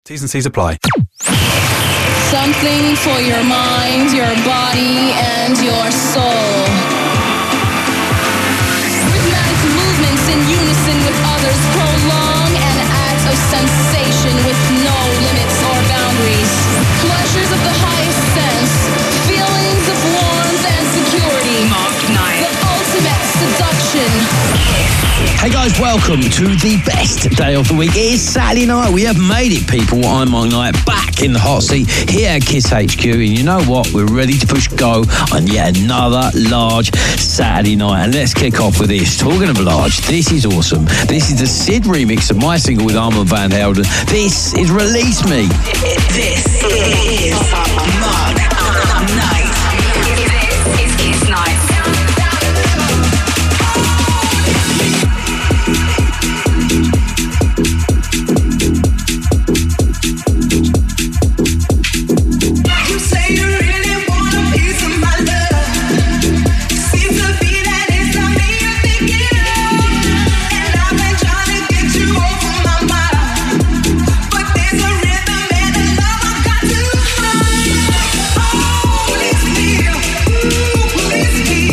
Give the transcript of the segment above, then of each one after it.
T's and C's apply. Something for your mind, your body, and your soul. Rhythmic movements in unison with others prolong an act of sensation with no limits or boundaries. Pleasures of the highest sense, feelings of warmth and security. Mark Knight. The ultimate seduction. Hey guys, welcome to the best day of the week. It is Saturday night. We have made it, people. I'm Mark Knight, back in the hot seat here at Kiss HQ. And you know what? We're ready to push go on yet another large Saturday night. And let's kick off with this. Talking of large, this is awesome. This is the Sid remix of my single with Armand van Helden. This is Release Me. This is Mark Knight. This is Kiss Night. Please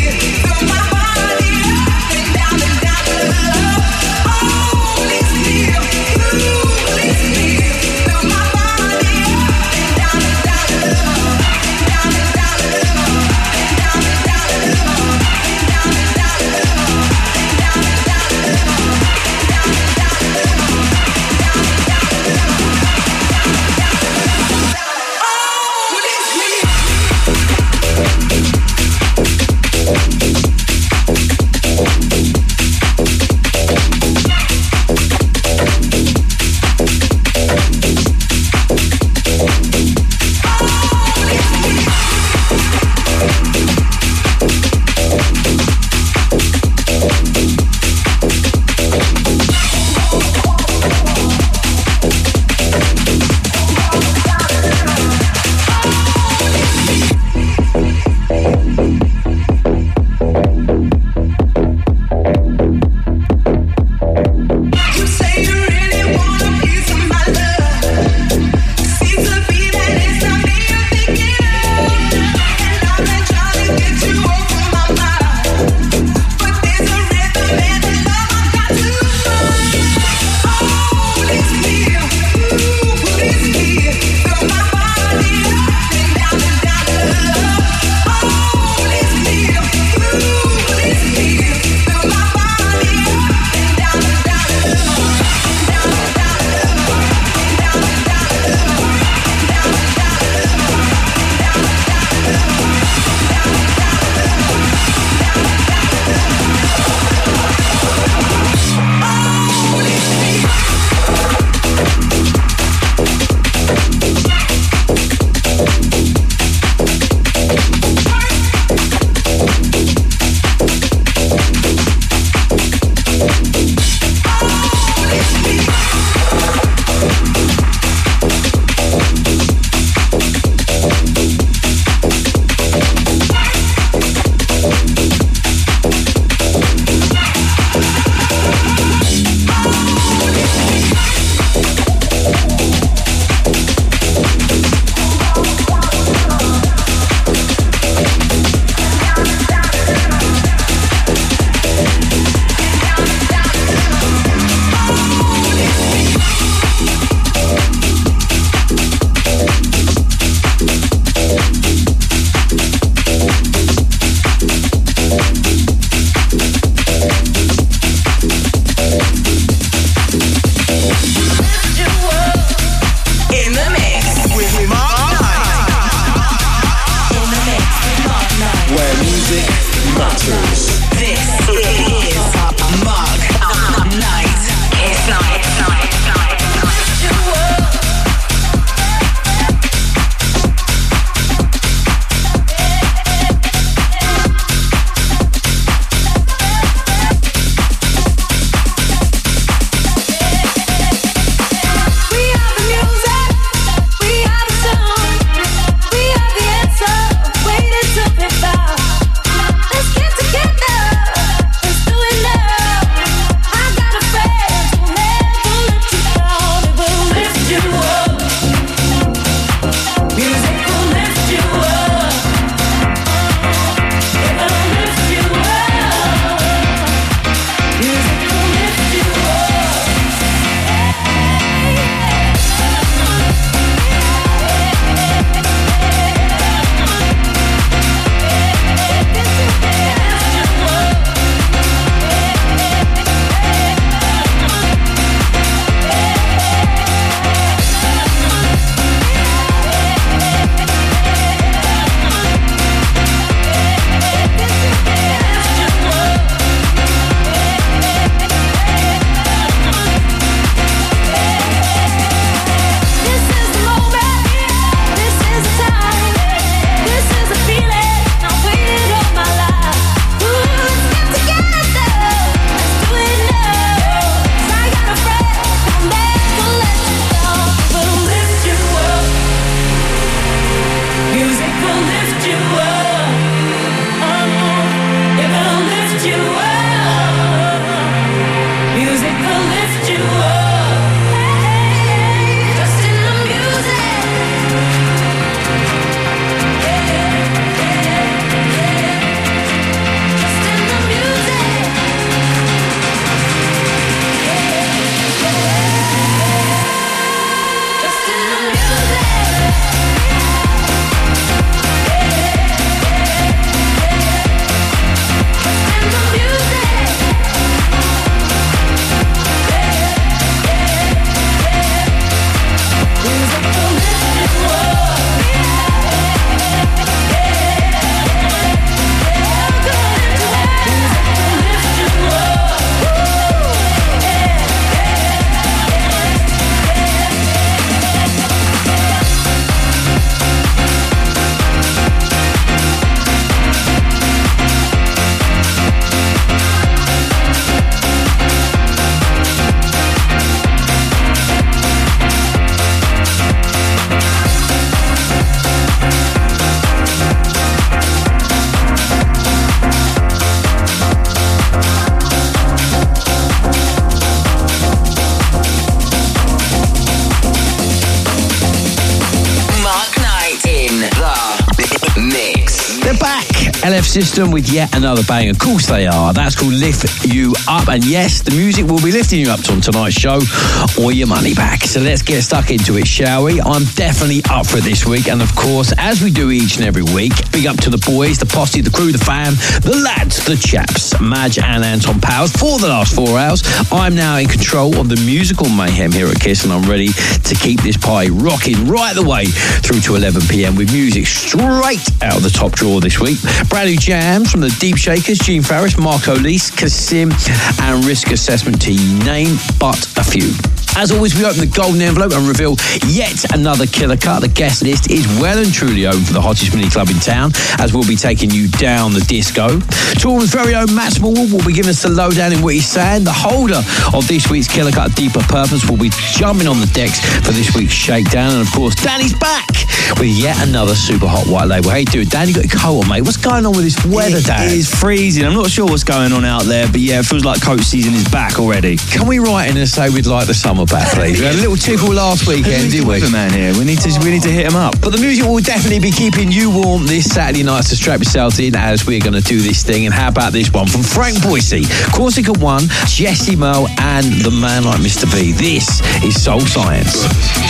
LF System with yet another bang. Of course they are. That's called Lift You Up. And yes, the music will be lifting you up on tonight's show or your money back. So let's get stuck into it, shall we? I'm definitely up for it this week. And of course, as we do each and every week, big up to the boys, the posse, the crew, the fam, the lads, the chaps, Madge and Anton Powers for the last 4 hours. I'm now in control of the musical mayhem here at Kiss, and I'm ready to keep this party rocking right the way through to 11 p.m. with music straight out of the top drawer this week. Brand new jams from the Deep Shakers, Gene Farris, Marco Lise, Kasim and Risk Assessment, to name but a few. As always, we open the golden envelope and reveal yet another killer cut. The guest list is well and truly open for the hottest mini club in town, as we'll be taking you down the disco. Tour's very own Matt Small will be giving us the lowdown in what he's saying. The holder of this week's killer cut, Deeper Purpose, will be jumping on the decks for this week's shakedown. And of course, Danny's back with yet another super hot white label. How you doing, Dan? You got your coat on, mate? What's going on with this weather, Dan? It is freezing. I'm not sure what's going on out there, but yeah, it feels like coat season is back already. Can we write in and say we'd like the summer back, please? We had a little tickle last weekend, didn't we? Man here. We need to hit him up. But the music will definitely be keeping you warm this Saturday night, so strap yourselves in as we're going to do this thing. And how about this one from Frank Boise, Corsica One, Jesse Merle, and the man like Mr. B. This is Soul Science.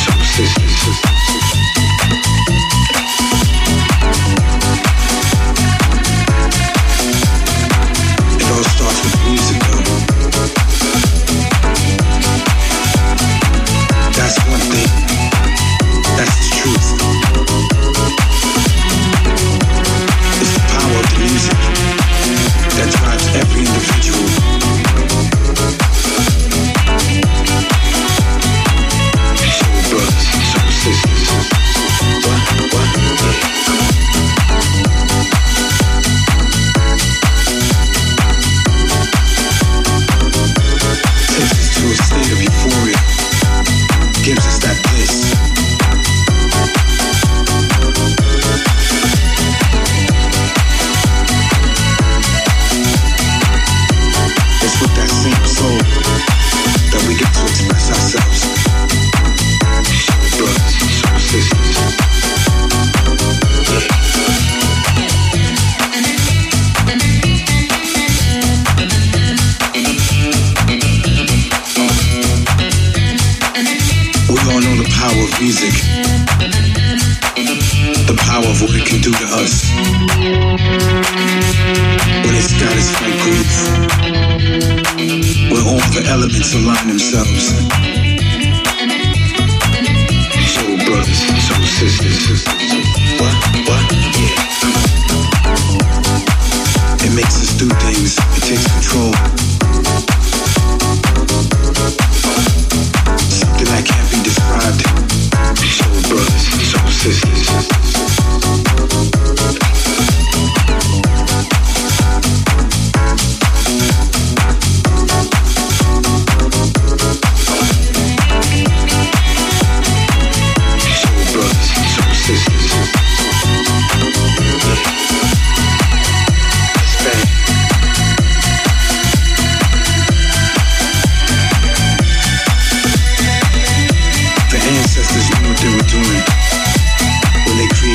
Music, the power of what it can do to us when it's got its right groove, when all the elements align themselves. Soul brothers, soul sisters. What? Yeah. It makes us do things. It takes control. Something that can't be described. Soul brothers, soul sisters. Soul brothers, soul sisters. Let's bang. The ancestors knew what they were doing when they created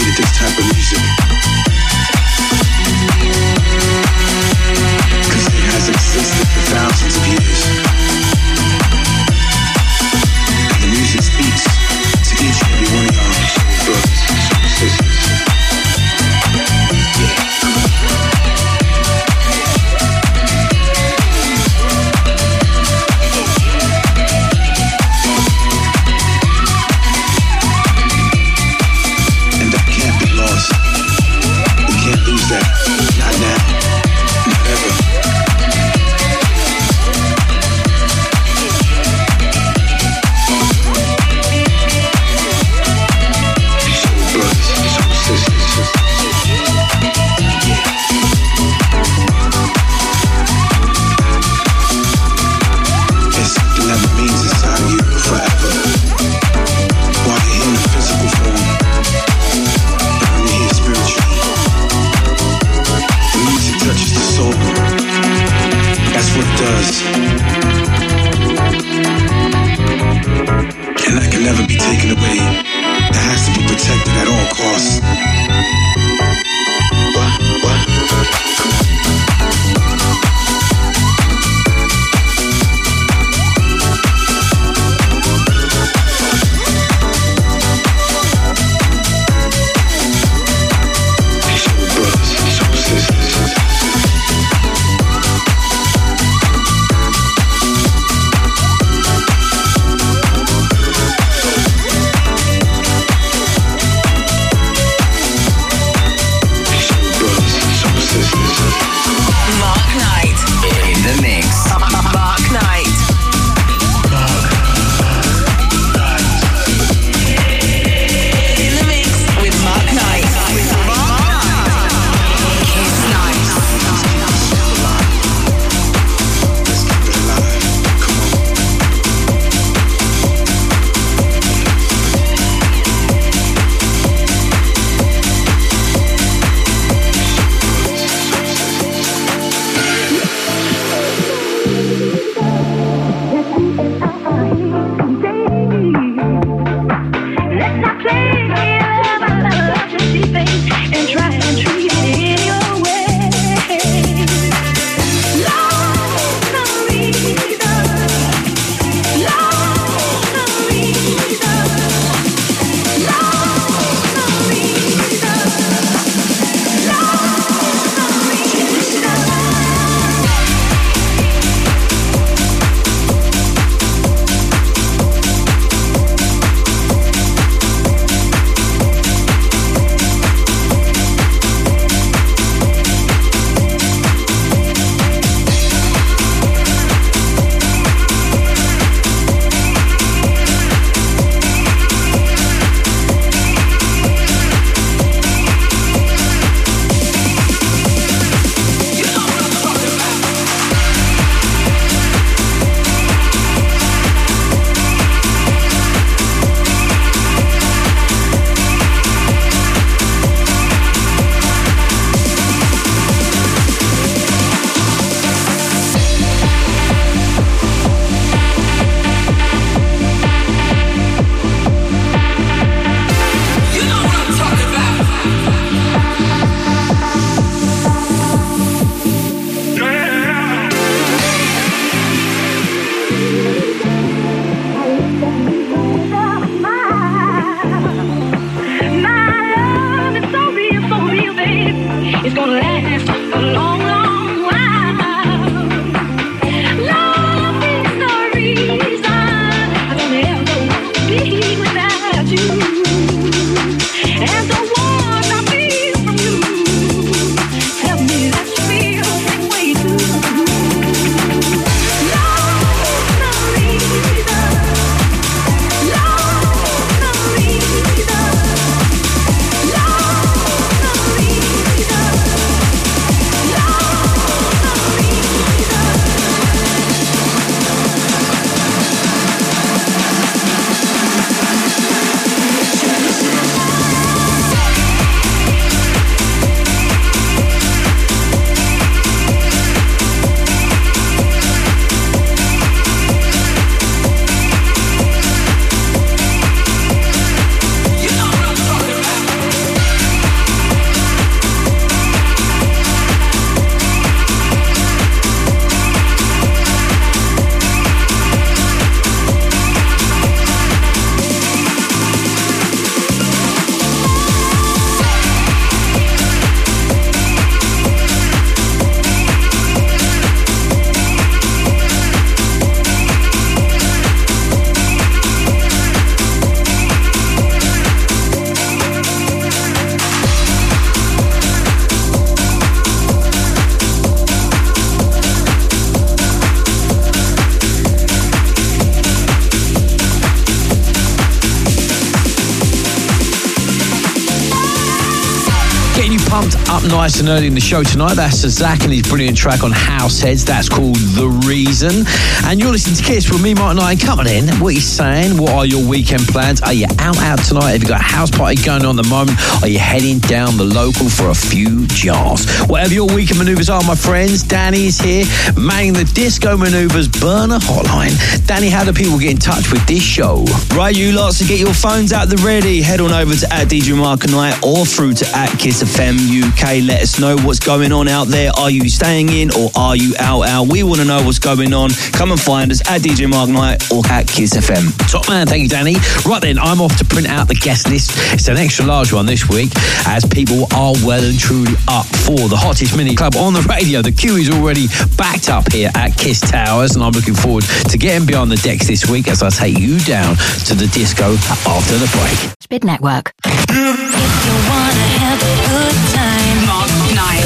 pumped up nice and early in the show tonight. That's Zach and his brilliant track on House Heads. That's called The Reason. And you're listening to Kiss with me, Mark Knight. Coming in, what are you saying? What are your weekend plans? Are you out tonight? Have you got a house party going on at the moment? Are you heading down the local for a few jars? Whatever your weekend manoeuvres are, my friends, Danny is here, manning the Disco Manoeuvres burner hotline. Danny, how do people get in touch with this show? Right, you lots, to get your phones out the ready, head on over to @DJ Mark Knight or through to @KissFM UK. Let us know what's going on out there. Are you staying in or are you out? We want to know what's going on. Come and find us @DJ Mark Knight or @KissFM. Top man, thank you, Danny. Right then, I'm off to print out the guest list. It's an extra large one this week, as people are well and truly up for the hottest mini club on the radio. The queue is already backed up here at Kiss Towers, and I'm looking forward to getting beyond the decks this week as I take you down to the disco after the break. Spit Network. If you wanna have a good time, Mark Knight.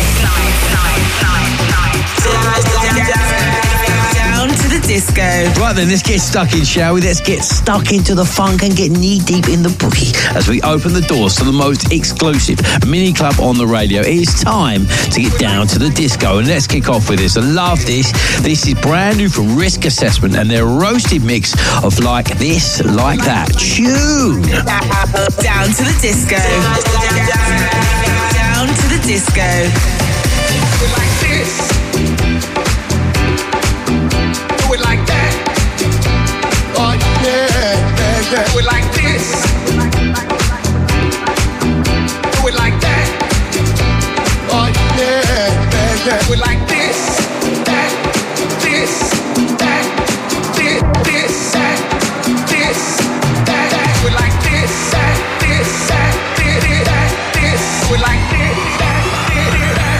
Down to the disco. Right then, let's get stuck in, shall we? Let's get stuck into the funk and get knee deep in the boogie as we open the doors to the most exclusive mini club on the radio. It is time to get down to the disco, and let's kick off with this. I love this. This is brand new from Risk Assessment and their roasted mix of Like This, Like That. Tune! Down to the disco. Down to the disco. Like this. Do it like that. Oh yeah. Do it like this. Do it like that. Oh yeah. Do it like this. That. This. That. This. This. That. This. That. Do it like this. That. This. That. This. That. This. Do it like this. That. This. That.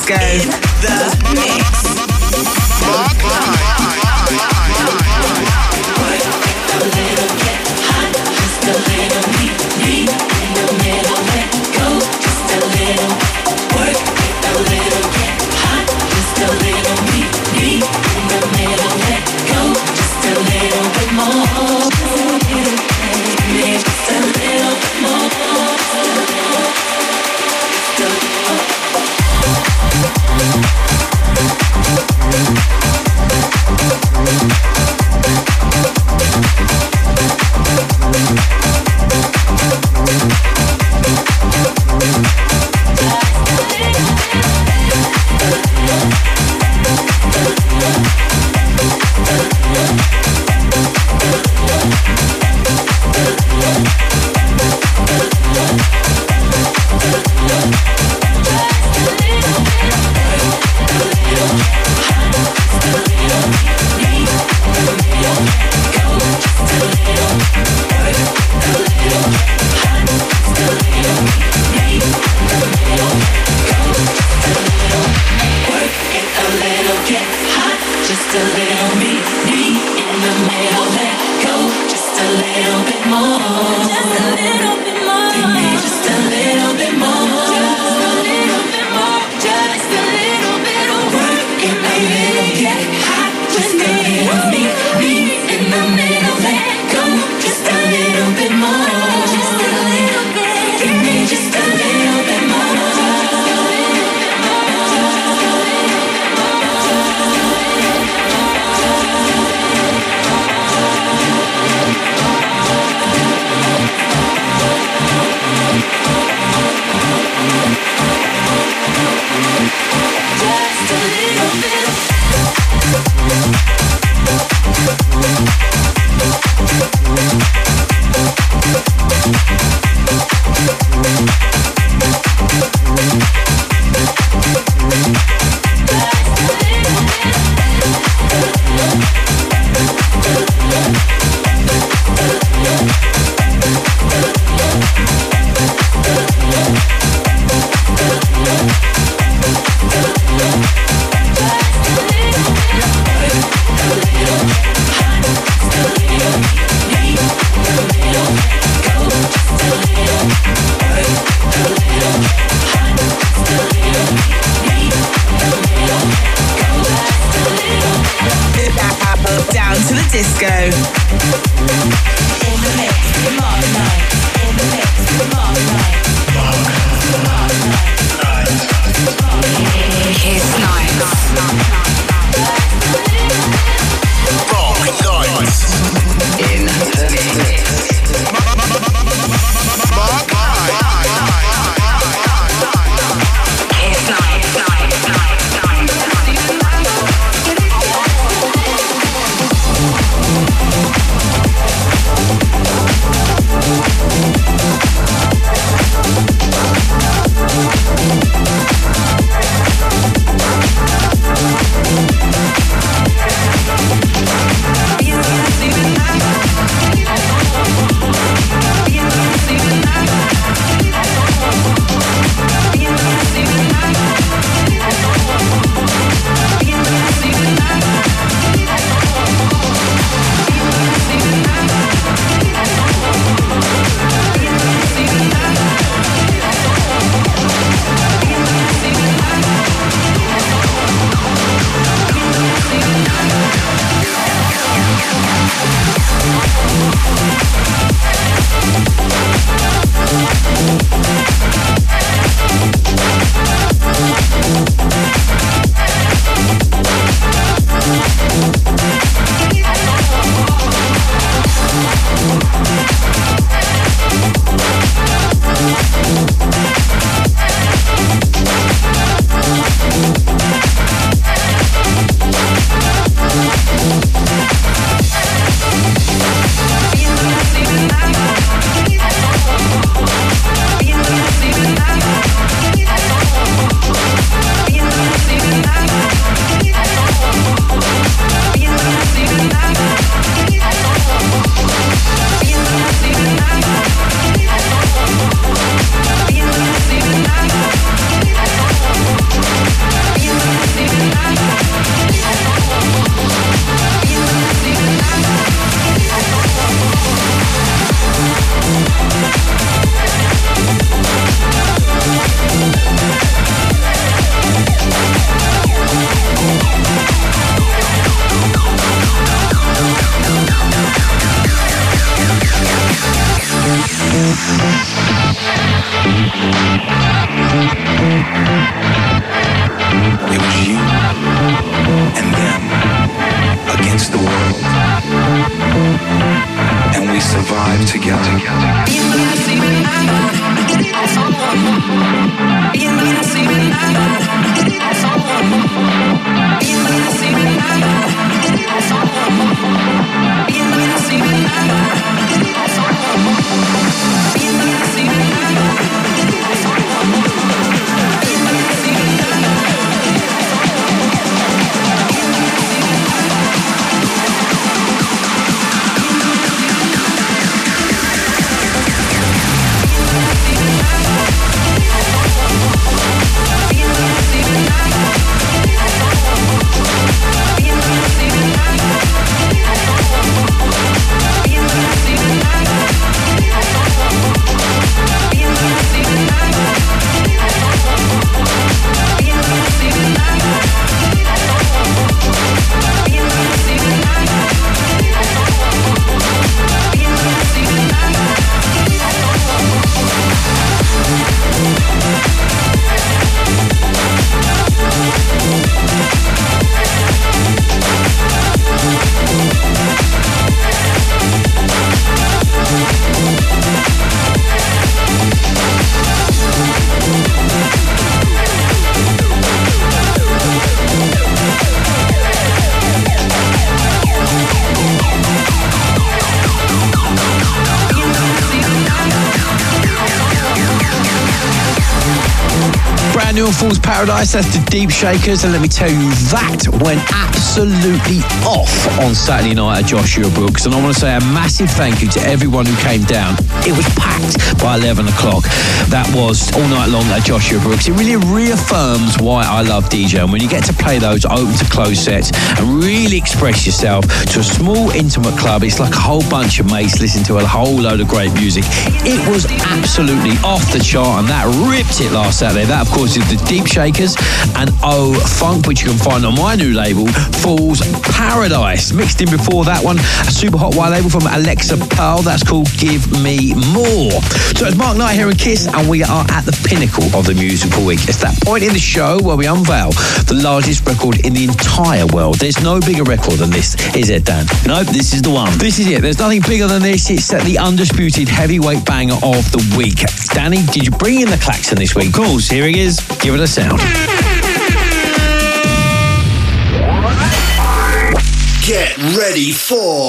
disco. In the mix. Mark It was you and them against the world, and we survived together. New Fool's Paradise, that's the Deep Shakers, and let me tell you, that went absolutely off on Saturday night at Joshua Brooks, and I want to say a massive thank you to everyone who came down. It was packed by 11 o'clock. That was all night long at Joshua Brooks. It really reaffirms why I love DJing. When you get to play those open to close sets and really express yourself to a small intimate club, it's like a whole bunch of mates listening to a whole load of great music. It was absolutely off the chart, and that ripped it last Saturday. That, of course, is the Deep Shakers and O Funk, which you can find on my new label, Fool's Paradise. Mixed in before that one, a super hot white label from Alexa Pearl, that's called Give Me More. So it's Mark Knight here in Kiss, and we are at the pinnacle of the musical week. It's that point in the show where we unveil the largest record in the entire world. There's no bigger record than this, is it, Dan? Nope, this is the one. This is it. There's nothing bigger than this. It's the undisputed heavyweight banger of the week. Danny, did you bring in the klaxon this week? Of course, here he is. Give it a sound. Get ready for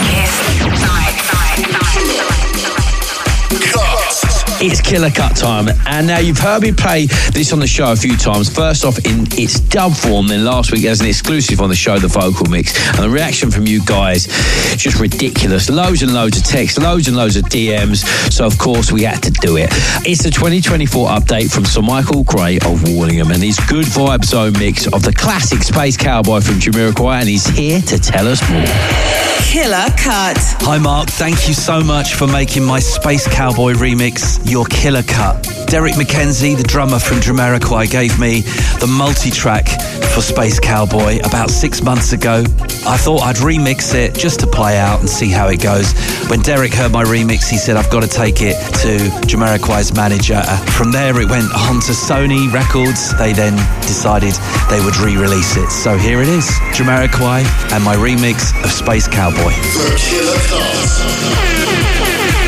It's Killer Cut time, and now you've heard me play this on the show a few times. First off in its dub form, then last week as an exclusive on the show, the vocal mix. And the reaction from you guys, just ridiculous. Loads and loads of texts, loads and loads of DMs. So of course we had to do it. It's the 2024 update from Sir Michael Gray of Warningham, and his good vibe zone mix of the classic Space Cowboy from Jamiroquai, and he's here to tell us more. Killer Cut. Hi Mark, thank you so much for making my Space Cowboy remix your killer cut. Derek McKenzie, the drummer from Jamiroquai, gave me the multi-track for Space Cowboy about 6 months ago. I thought I'd remix it just to play out and see how it goes. When Derek heard my remix, he said, I've got to take it to Jamiroquai's manager. From there, it went on to Sony Records. They then decided they would re-release it. So here it is, Jamiroquai and my remix of Space Cowboy. the Killer Cut.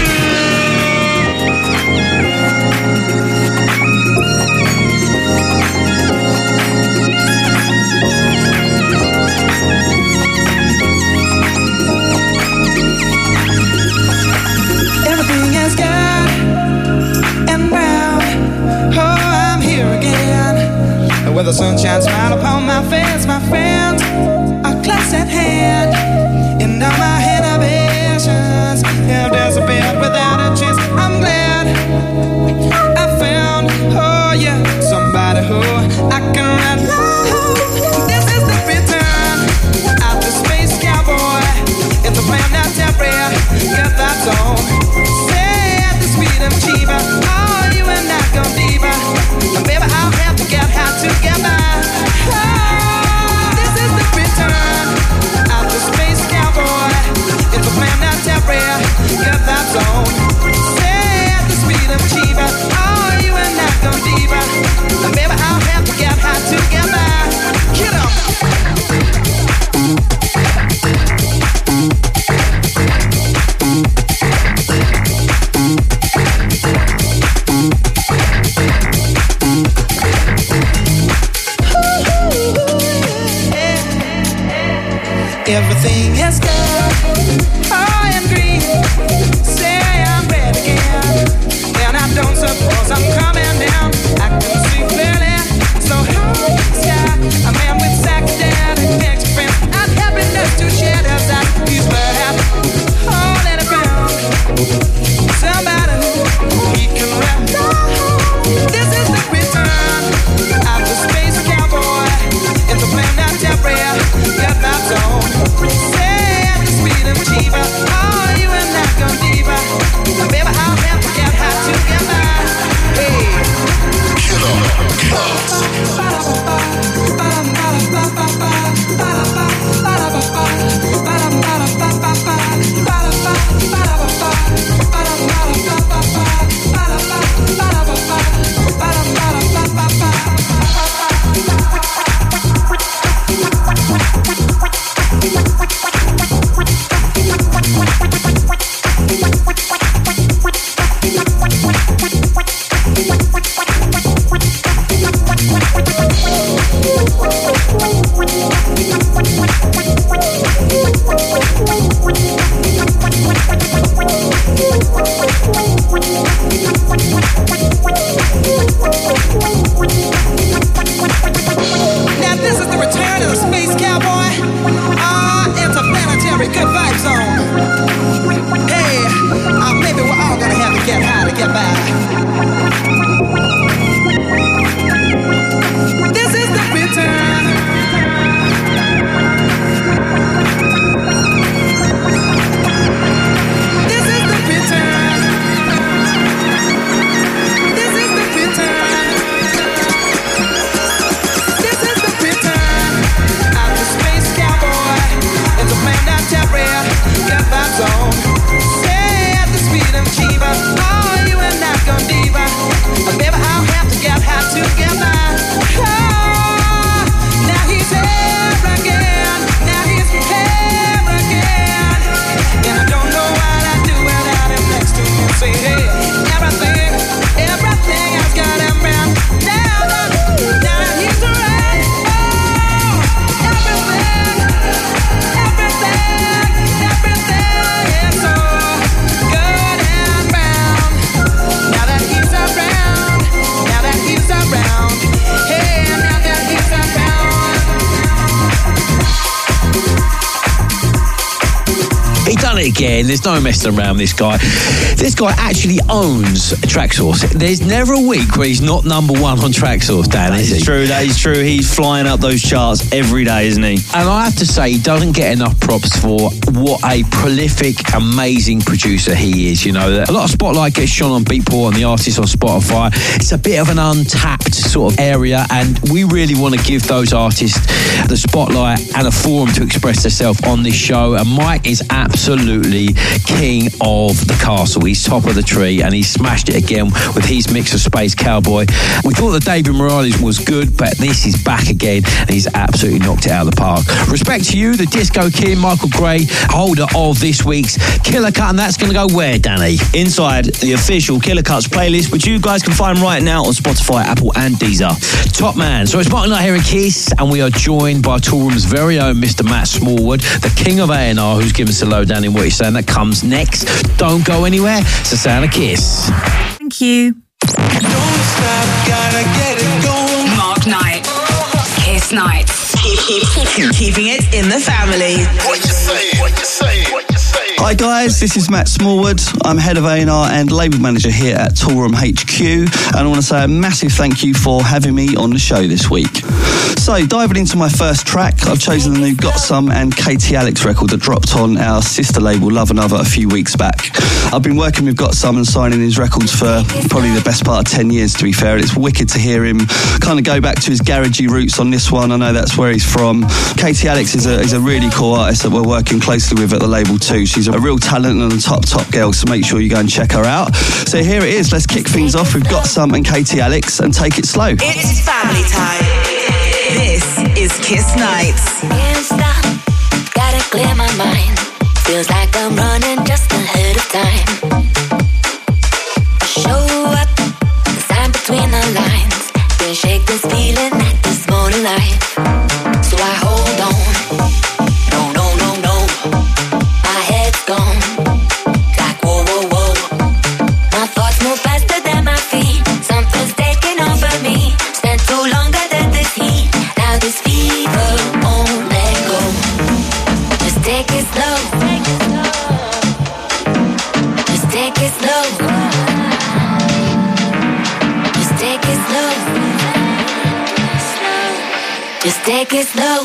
With a sunshine smile upon my face, my friend, a class at hand. And all my inhibitions have disappeared without a chance. I'm glad I found, oh yeah, somebody who I can rely on. This is the return of the Space Cowboy. It's a plan that's temporary, get that zone. Say at the speed of Chiba, oh, you and I go deeper. And baby, I'll have to get high together. Oh, this is the return of the Space Cowboy. It's a plan that's temporary, get that zone. Say everything is good. I am green, say I'm red again. And I don't suppose I'm coming down. I can see clearly, so high in the sky. A man with psychedelic experience and happiness to share the sight. He's worth holding around. Somebody who he can rap. This is the return of the space cowboy. It's a planet Terra, get that zone. Say at the speed of Chiba, oh, you and that gun diva. Baby, I'll have to get high to get by. Hey, Killer Now this is the return of the space cowboy. Interplanetary good vibe zone. Hey, maybe we're all gonna have to get high to get by. This is the return. This is the return. This is the return. This is the return of the space cowboy. It's a planet Terra, get that zone. Say at the speed of Chiba, oh, you and that gun diva. Baby, I'll have to get high to get by. Oh, now he's here again. Now he's here again. And I don't know what I'd do without him next to me. Say, hey, everything has got him round. Now he's around. Oh, everything is so good and round. Now that he's around, hey, now that he's around. He done it again. There's no messing around with this guy. This guy actually owns Traxsource. There's never a week where he's not number one on Traxsource, Dan, is he? That is true. He's flying up those charts every day, isn't he? And I have to say, he doesn't get enough props for what a prolific, amazing producer he is. You know, a lot of spotlight gets shone on Beatport and the artists on Spotify. It's a bit of an untapped sort of area, and we really want to give those artists the spotlight and a forum to express themselves on this show. And Mike is absolutely king of the castle. He's top of the tree, and he smashed it again with his mix of Space Cowboy. We thought that David Morales was good, but this is back again, and he's absolutely knocked it out of the park. Respect to you, the Disco King, Michael Gray, holder of this week's Killer Cut, and that's going to go where, Danny? Inside the official Killer Cuts playlist, which you guys can find right now on Spotify, Apple and Deezer. Top man. So it's Mark Knight here in Kiss, and we are joined by Toolroom's very own Mr. Matt Smallwood, the king of A&R, who's given us a lowdown in what he's saying. That comes next. Don't go anywhere. It's the sound of Kiss. Thank you. Don't stop, gotta get it going. Mark Knight. Kiss Nights. Keeping it in the family. What you say? What you say? What you say? Hi guys, this is Matt Smallwood. I'm head of A&R and label manager here at Toolroom HQ, and I want to say a massive thank you for having me on the show this week. So, diving into my first track, I've chosen the new Got Some and Katie Alex record that dropped on our sister label Love Another a few weeks back. I've been working with Got Some and signing his records for probably the best part of 10 years, to be fair. It's wicked to hear him kind of go back to his garagey roots on this one. I know that's where he's from. Katie Alex is a really cool artist that we're working closely with at the label too. She's a real talent and a top girl, so make sure you go and check her out. So here it is. Let's kick things off. We've Got Some and Katie Alex, and take it slow. It's family time. This is Kiss Nights. Can't stop, gotta clear my mind. Feels like I'm running just ahead of time. Show up, the sign between the lines. Can't shake this feeling at this morning light. So I hold on. No, take it slow. Just take it slow. Just take it slow.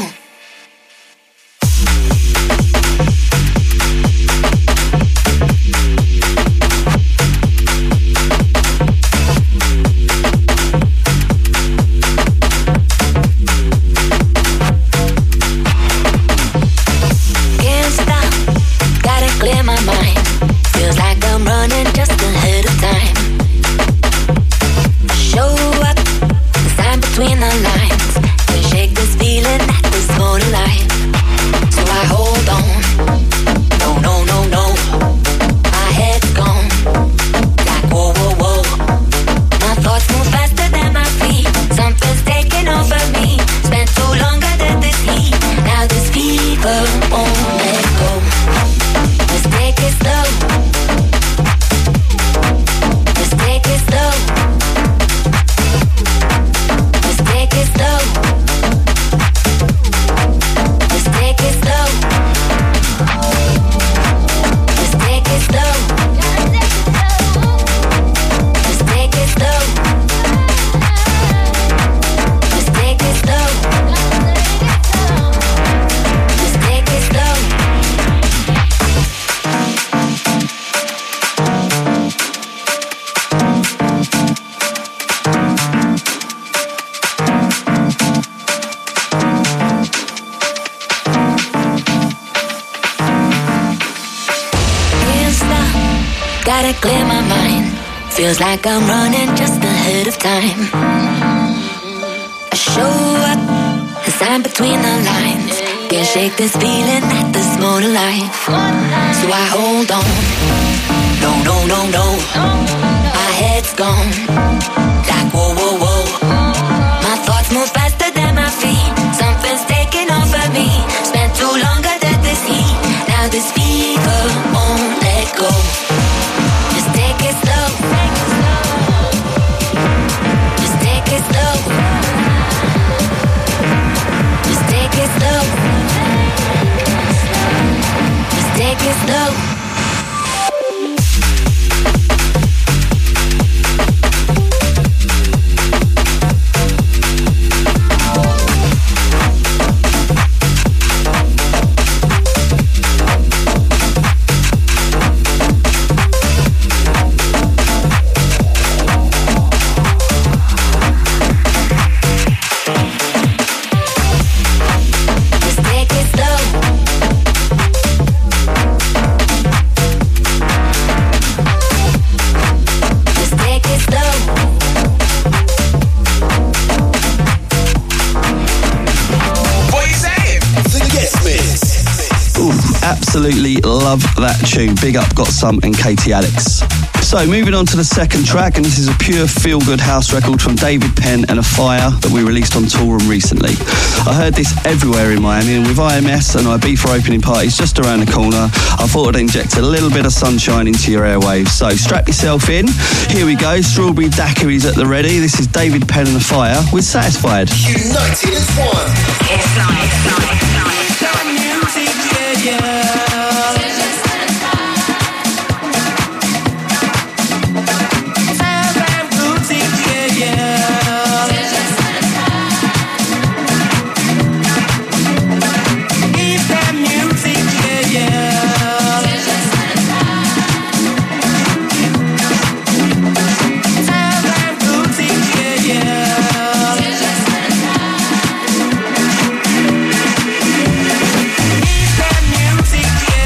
Can't stop, gotta clear my mind. Feels like I'm running just ahead of time. Show up, sign between the lines. Can shake this feeling that this more to life. So I hold on. No, no, no, no. My head's gone. Like whoa, whoa, whoa. My thoughts move faster than my feet. Something's taking over me. Spent too long under this heat. Now this fever won't let go. Just take it slow. Just take it slow. Just take it slow. Just take it slow. Just take it slow. Just take it slow. Just take it slow. Just take it slow. Can't stop, gotta clear my mind. Feels like I'm running just ahead of time. I show up, a sign between the lines. Can't shake this feeling that there's more to life. So I hold on. No, no, no, no. My head's gone. Like whoa, whoa, whoa. My thoughts move faster than my feet. Something's taking over me. Spent too long under this heat. Now this fever won't let go. Just take it slow. Just take it slow. Just take it slow. Just take it slow. Just take it slow. Just take it slow. What you saying? The guest mix. Ooh, absolutely love that tune. Big up Got Some and Katie Alex. So moving on to the second track, and this is a pure feel-good house record from David Penn and Afire that we released on Tour Room recently. I heard this everywhere in Miami, and with IMS and Ibiza opening parties just around the corner, I thought I'd inject a little bit of sunshine into your airwaves. So strap yourself in. Here we go. Strawberry daiquiris at the ready. This is David Penn and Afire with Satisfied. United as one. It's nice. Yeah.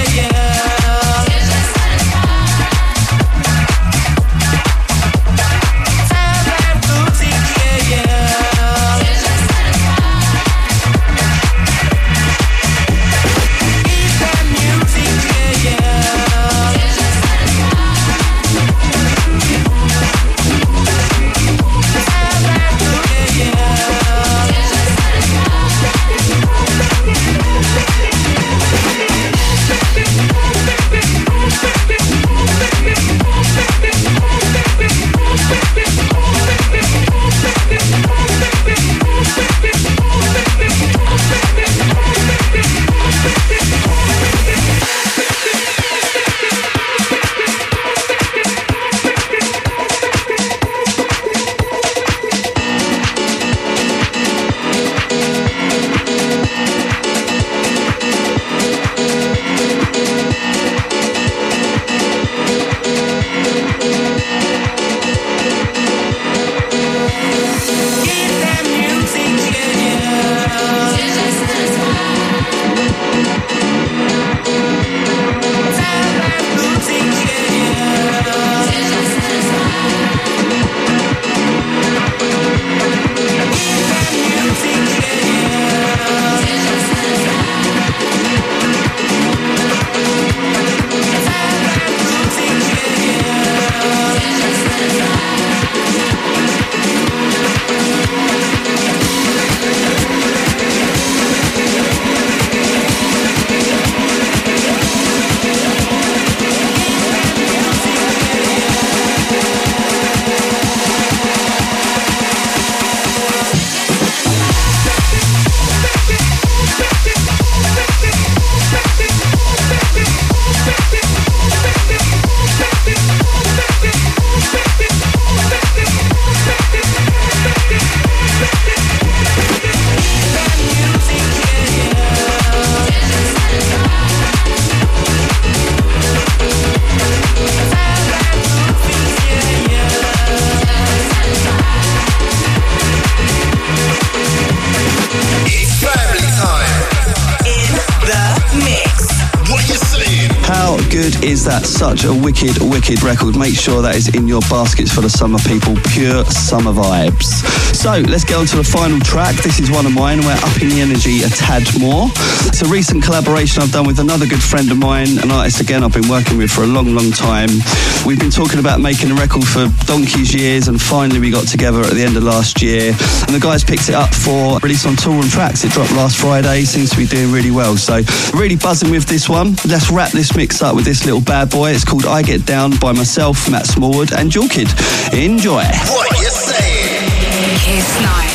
good is that? Such a wicked record. Make sure that is in your baskets for the summer, people. Pure summer vibes. So let's get on to the final track. This is one of mine. We're upping the energy a tad more. It's a recent collaboration I've done with another good friend of mine, an artist again I've been working with for a long time. We've been talking about making a record for donkey's years, and finally we got together at the end of last year, and the guys picked it up for release on Toolroom Tracks. It dropped last Friday, seems to be doing really well, so really buzzing with this one. Let's wrap this mix up with this little bad boy. It's called I Get Down by myself, Matt Smallwood and Jewel Kid. Enjoy. What you saying? Kiss Nights.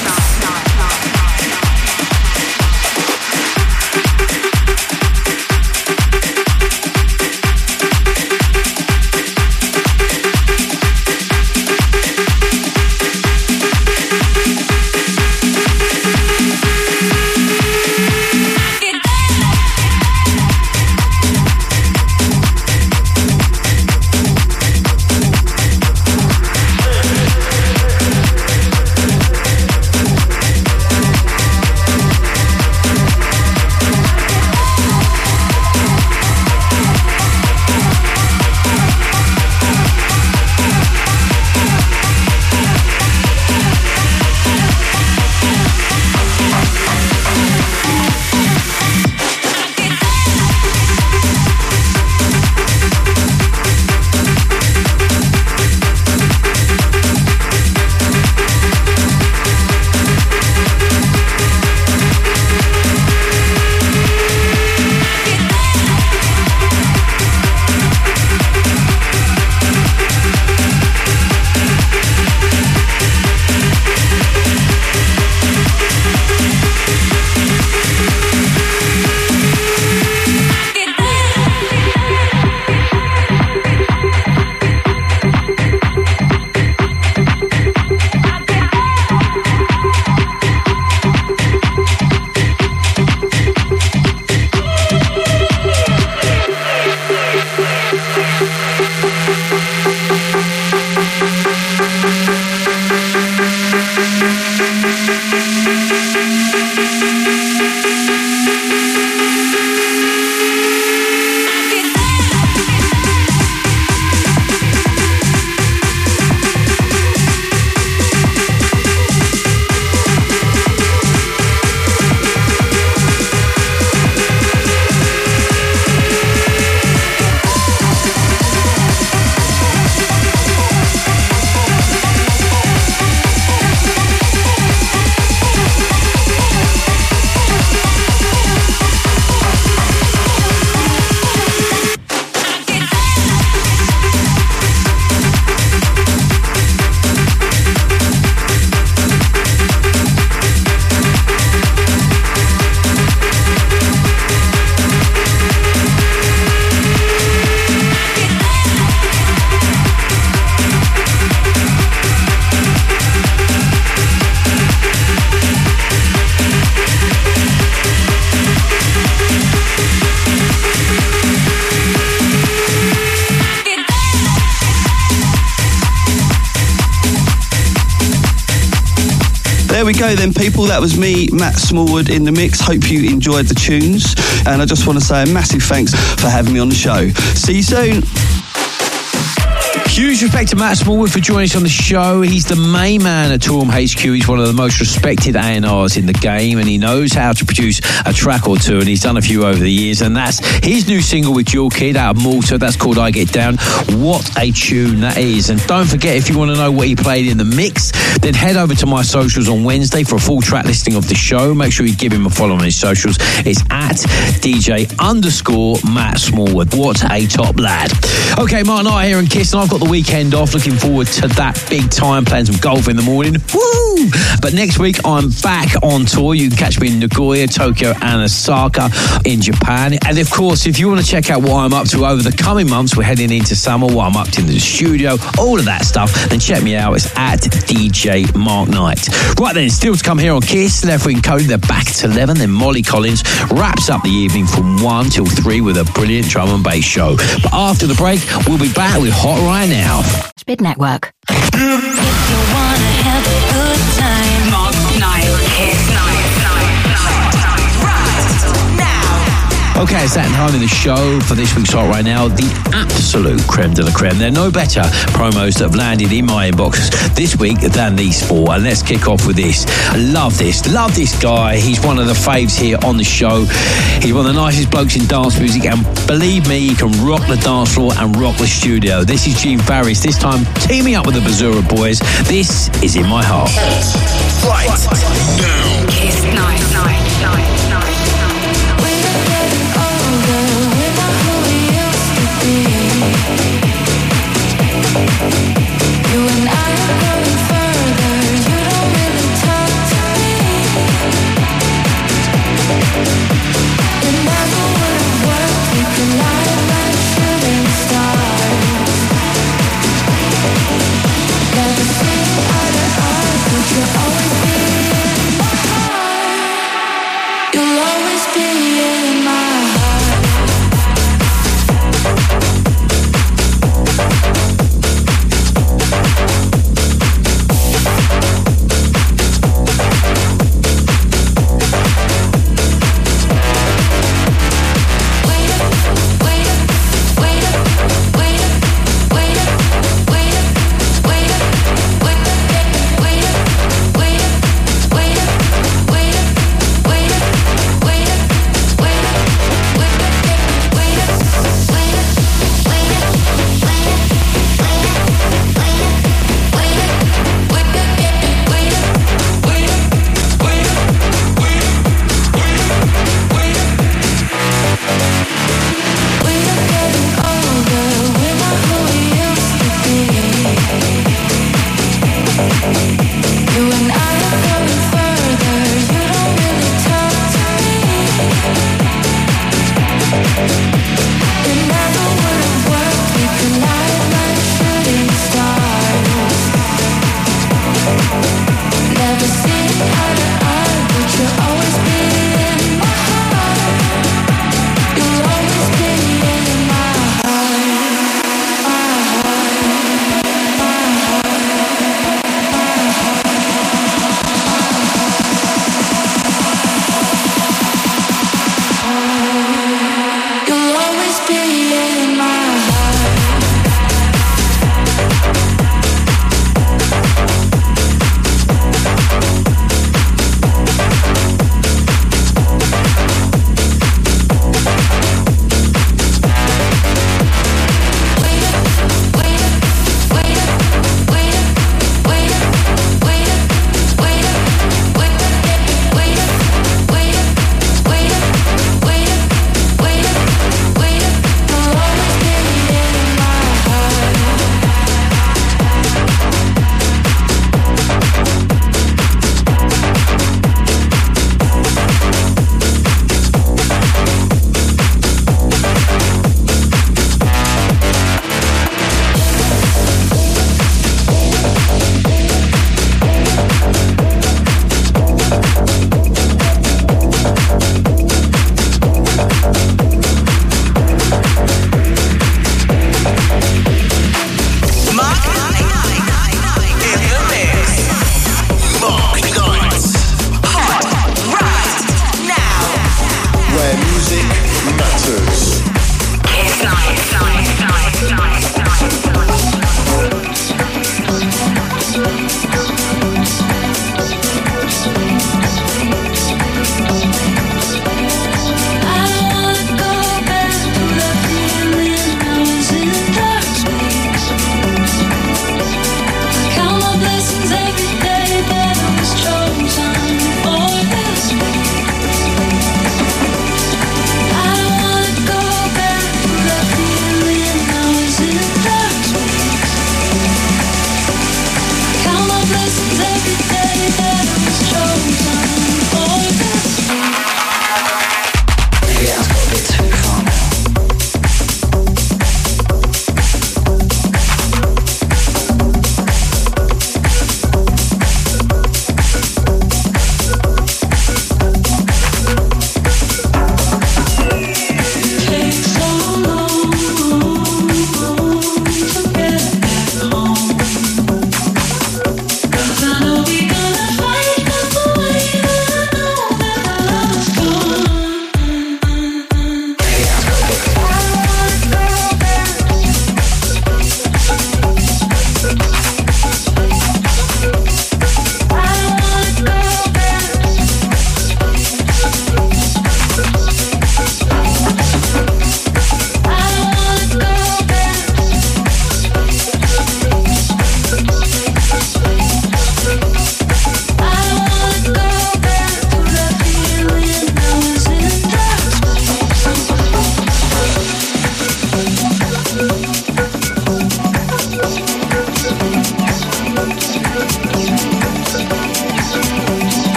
There we go then, people. That was me, Matt Smallwood, in the mix. Hope you enjoyed the tunes. And I just want to say a massive thanks for having me on the show. See you soon. Huge respect to Matt Smallwood for joining us on the show. He's the main man at Toolroom HQ. He's one of the most respected A&Rs in the game, and he knows how to produce a track or two, and he's done a few over the years. And that's his new single with Jewel Kid out of Malta. That's called I Get Down. What a tune that is. And don't forget, if you want to know what he played in the mix, then head over to my socials on Wednesday for a full track listing of the show. Make sure you give him a follow on his socials. It's at DJ_Matt Smallwood. What a top lad. Okay, Mark Knight here in Kiss, and I've got the weekend off. Looking forward to that big time, playing some golf in the morning. Woo! But next week I'm back on tour. You can catch me in Nagoya, Tokyo and Osaka in Japan. And of course, if you want to check out what I'm up to over the coming months, we're heading into summer, what I'm up to in the studio, all of that stuff, then check me out. It's at DJ Mark Knight. Right then, still to come here on Kiss. Left Wing Cody, they're back at 11. Then Molly Collins wraps up the evening from 1 till 3 with a brilliant drum and bass show. But after the break, we'll be back with Hot Right Now. Spid Network. If you wanna have a good time, Mark Knight, Kiss Night, right now. Okay, it's that time in the show for this week's Hot Right Now, the absolute creme de la creme. There are no better promos that have landed in my inbox this week than these four. And let's kick off with this. Love this guy. He's one of the faves here on the show. He's one of the nicest blokes in dance music, and believe me, he can rock the dance floor and rock the studio. This is Gene Farris, this time teaming up with the Bazura Boys. This is In My Heart. Right now. Kiss Night. You and I are going further. You don't really talk to me. It never would have worked. We collide like shooting stars. Never see eye to eye, but you'll always be in my heart. You'll always be in my heart.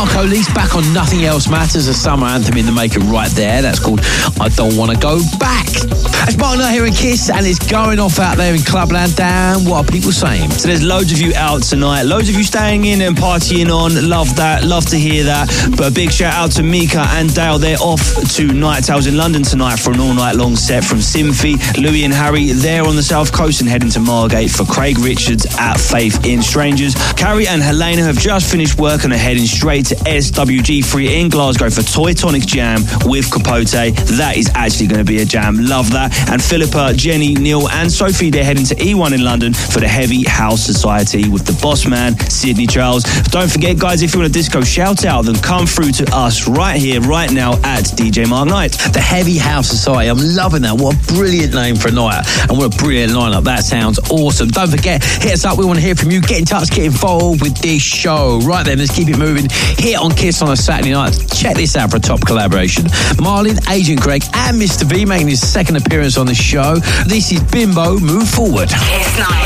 Marco Lee's back on Nothing Else Matters, a summer anthem in the making right there. That's called I Don't Want to Go Back. It's Mark Knight here in Kiss, and it's going off out there in Clubland. Dan, what are people saying? So there's loads of you out tonight, loads of you staying in and partying on. Love that, love to hear that. But a big shout out to Mika and Dale. They're off to Night Tales in London tonight for an all-night long set from Symphy. Louis and Harry, they're on the South Coast and heading to Margate for Craig Richards at Faith in Strangers. Carrie and Helena have just finished work and are heading straight to SWG3 in Glasgow for Toy Tonic Jam with Capote. That is actually going to be a jam. Love that. And Philippa, Jenny, Neil and Sophie, they're heading to E1 in London for the Heavy House Society with the boss man, Sydney Charles. Don't forget, guys, if you want a disco shout out, then come through to us right here, right now at DJ Mark Knight. The Heavy House Society. I'm loving that. What a brilliant name for a night. And what a brilliant lineup. That sounds awesome. Don't forget, hit us up. We want to hear from you. Get in touch, get involved with this show. Right then, let's keep it moving here on Kiss on a Saturday night. Check this out for a top collaboration. Marlin, Agent Greg and Mr. V making his second appearance on the show. This is Bimbo, Move Forward. Kiss Night.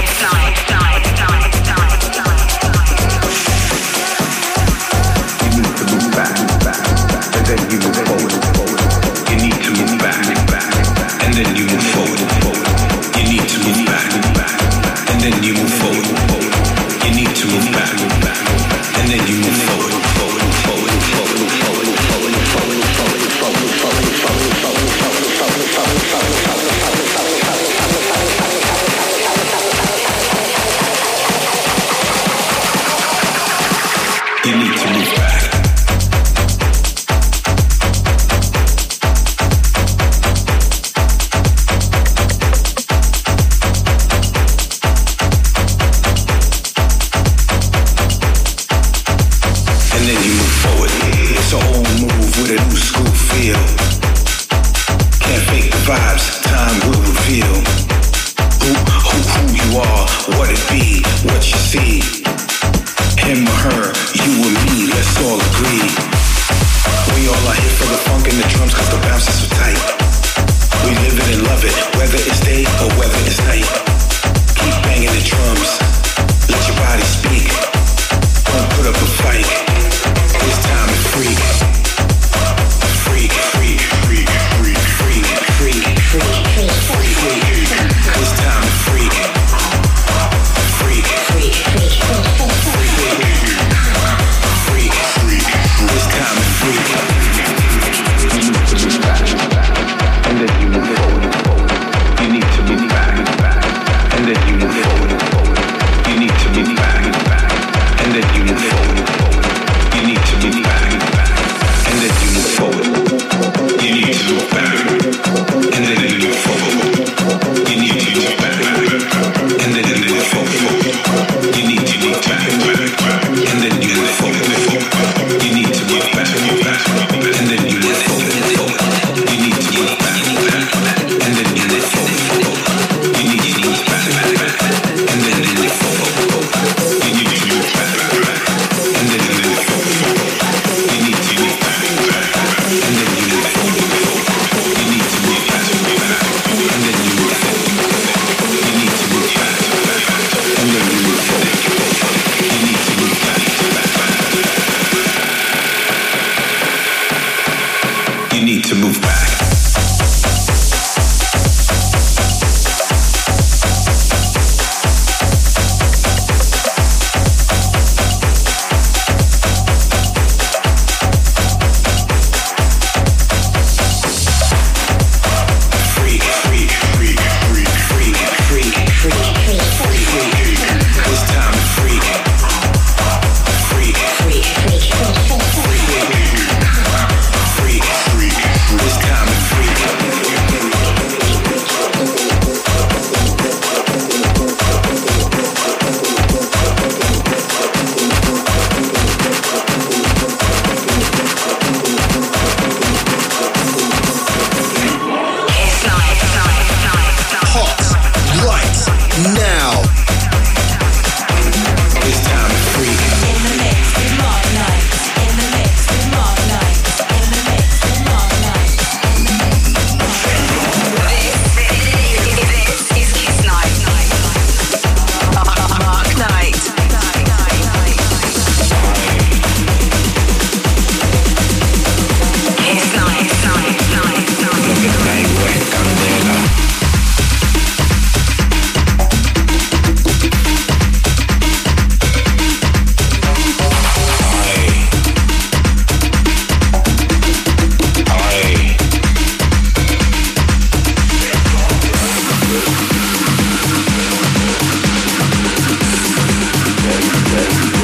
This time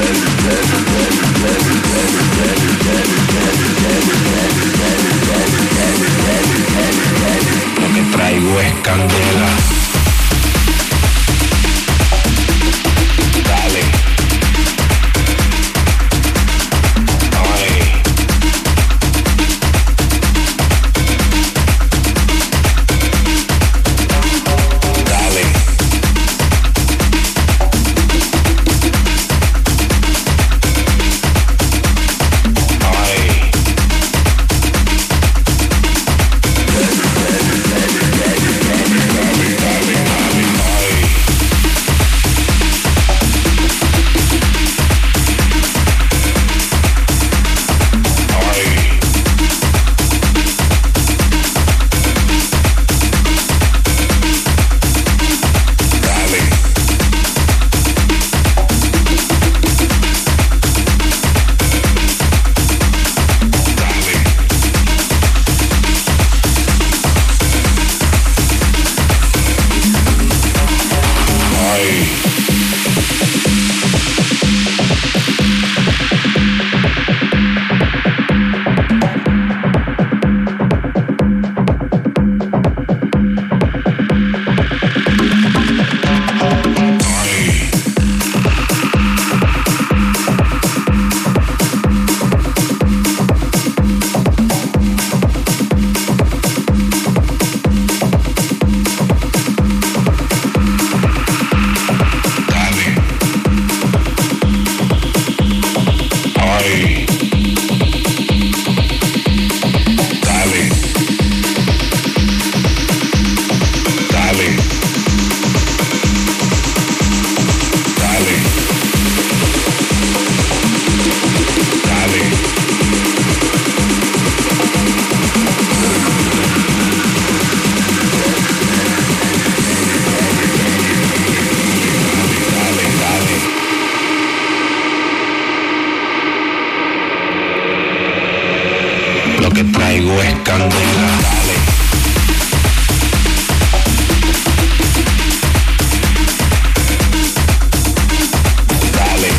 Lo que traigo es candela. Dale. Ay. Dale. Lo que traigo es candela. Dale. Dale.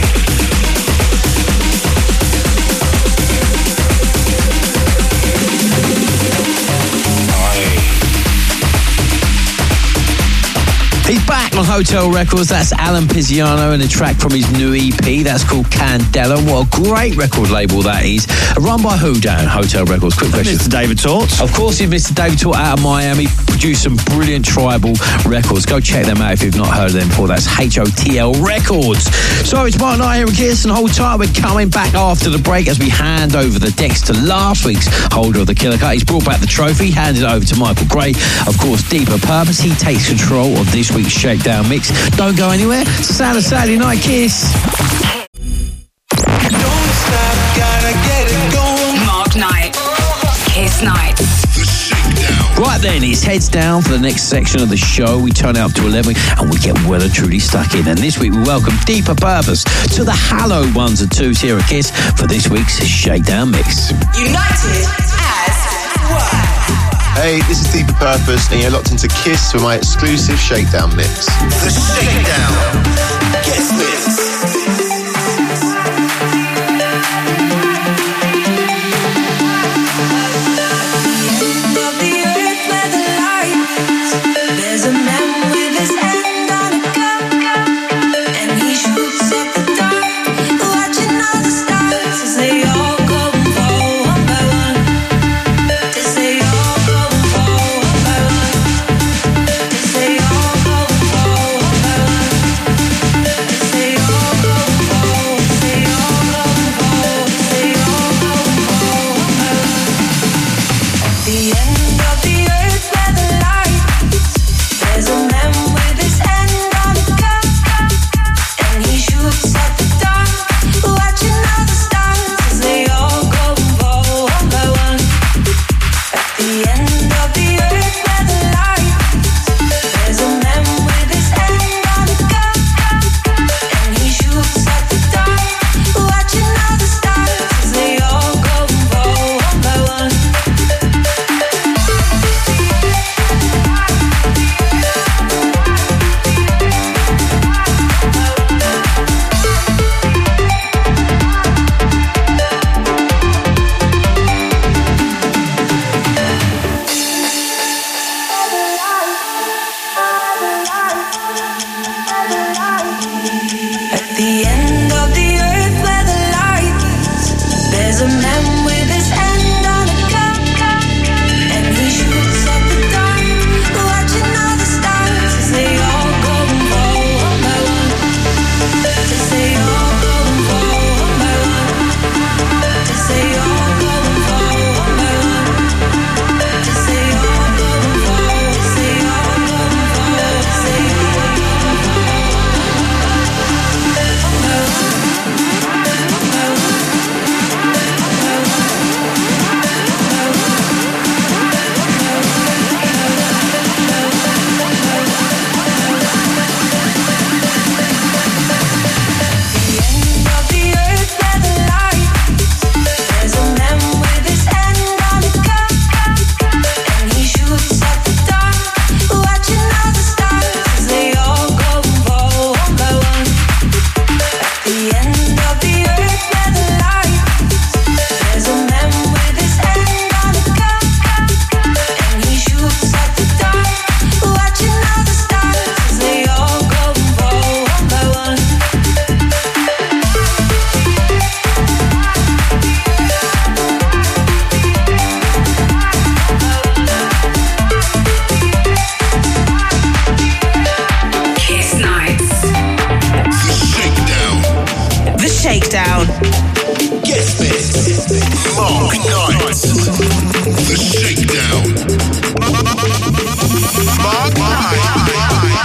He's back on Hotel Records. That's Alan Pizziano and a track from his new EP. That's called Candela. What a great record label that is. Run by who, Dan? Hotel Records. Quick question. Mr. David Torts. Of course, he's Mr. David Tort out of Miami. Produced some brilliant tribal records. Go check them out if you've not heard of them before. That's HOTL Records. So it's Mark Knight here with Kiss, and hold tight. We're coming back after the break as we hand over the decks to last week's holder of the Killer Cut. He's brought back the trophy, handed it over to Michael Gray. Of course, Deeper Purpose. He takes control of this week's Shakedown Mix. Don't go anywhere. It's the sound of Saturday Night Kiss. Don't stop, gotta get it going. Mark Knight. Kiss Night. The Shakedown. Right then, it's heads down for the next section of the show. We turn it up to 11 and we get well and truly stuck in. And this week we welcome Deeper Purpose to the hallowed ones and twos here at Kiss for this week's Shakedown Mix. United as one. Hey, this is Deeper Purpose, and you're locked into Kiss for my exclusive Shakedown Mix. The Shakedown. Guess this. Say Shakedown. Guest mix. Mark Knight. The Shakedown. Mark Knight.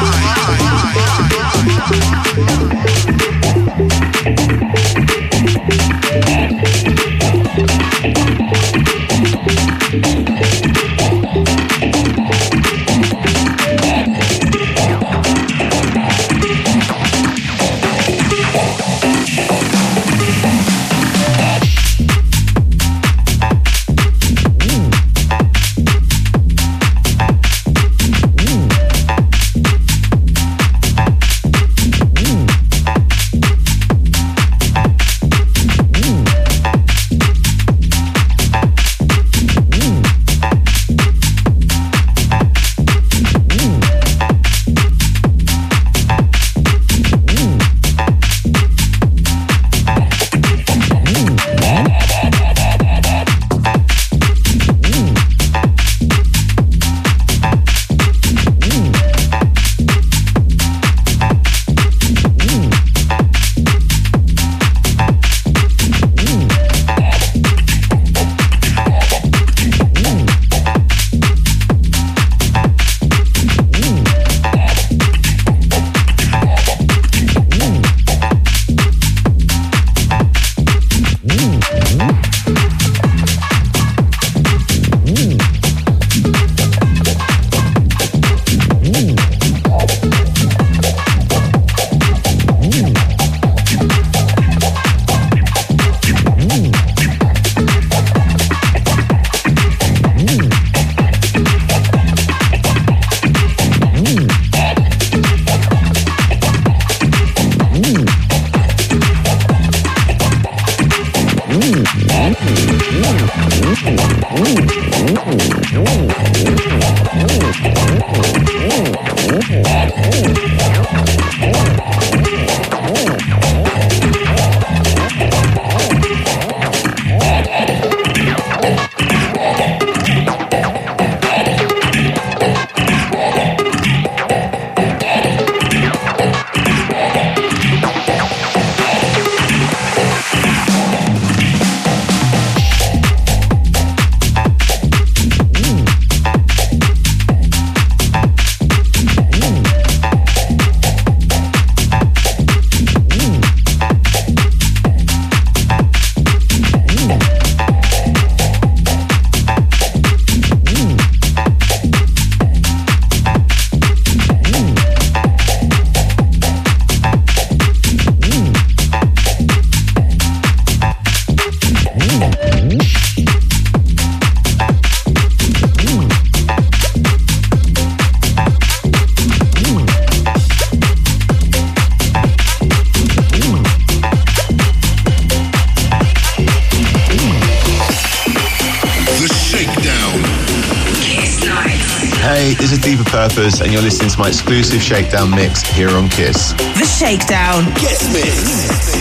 This is Deeper Purpose, and you're listening to my exclusive Shakedown mix here on Kiss. The Shakedown. Guest mix.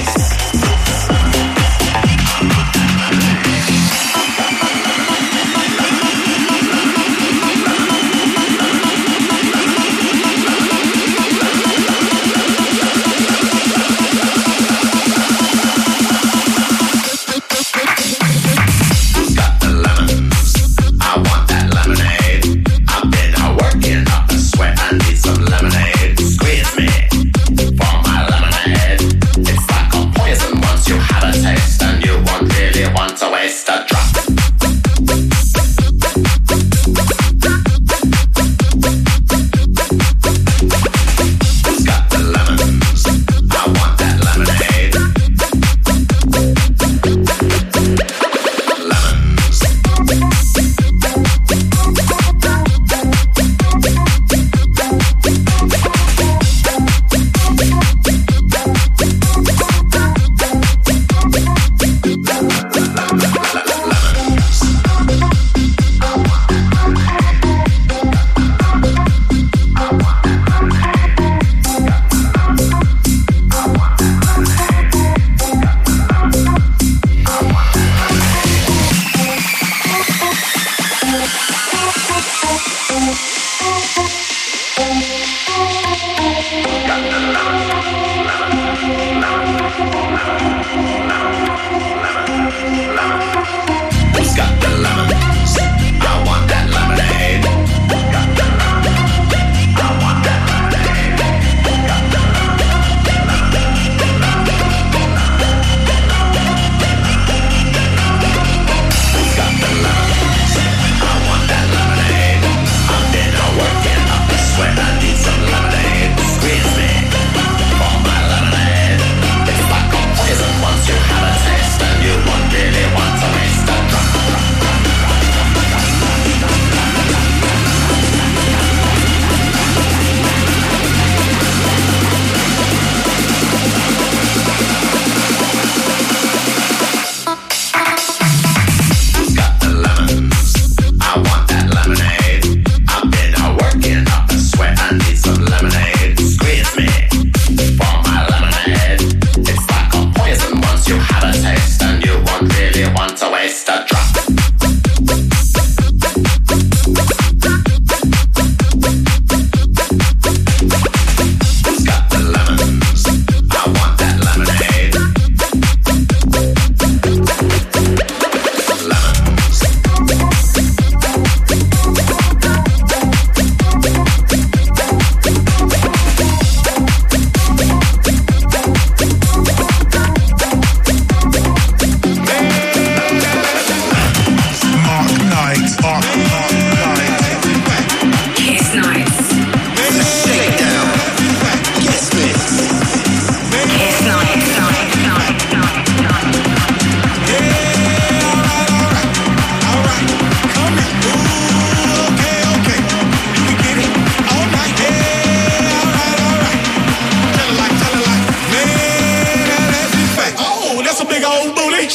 Lemonade, squeeze me for my lemonade. It's like a poison.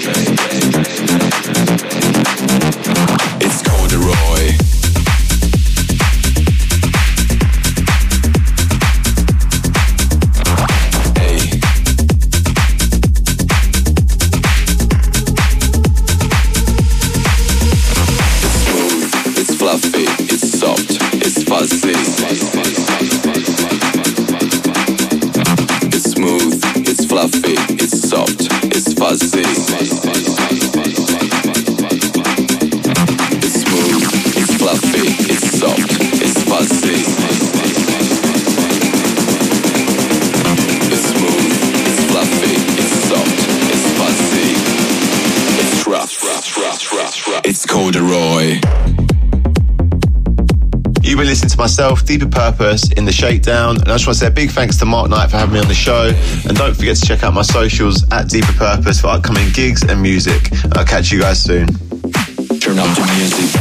It's corduroy. Fluffy, it's soft, it's fuzzy. It's smooth, it's fluffy, it's soft, it's fuzzy. It's smooth, it's fluffy, it's soft, it's fuzzy. It's smooth, it's fluffy, it's soft, it's fuzzy. It's rough. It's corduroy. You've been listening to myself, Deeper Purpose, in the Shakedown, and I just want to say a big thanks to Mark Knight for having me on the show, and don't forget to check out my socials at Deeper Purpose for upcoming gigs and music. I'll catch you guys soon. Turn up the music.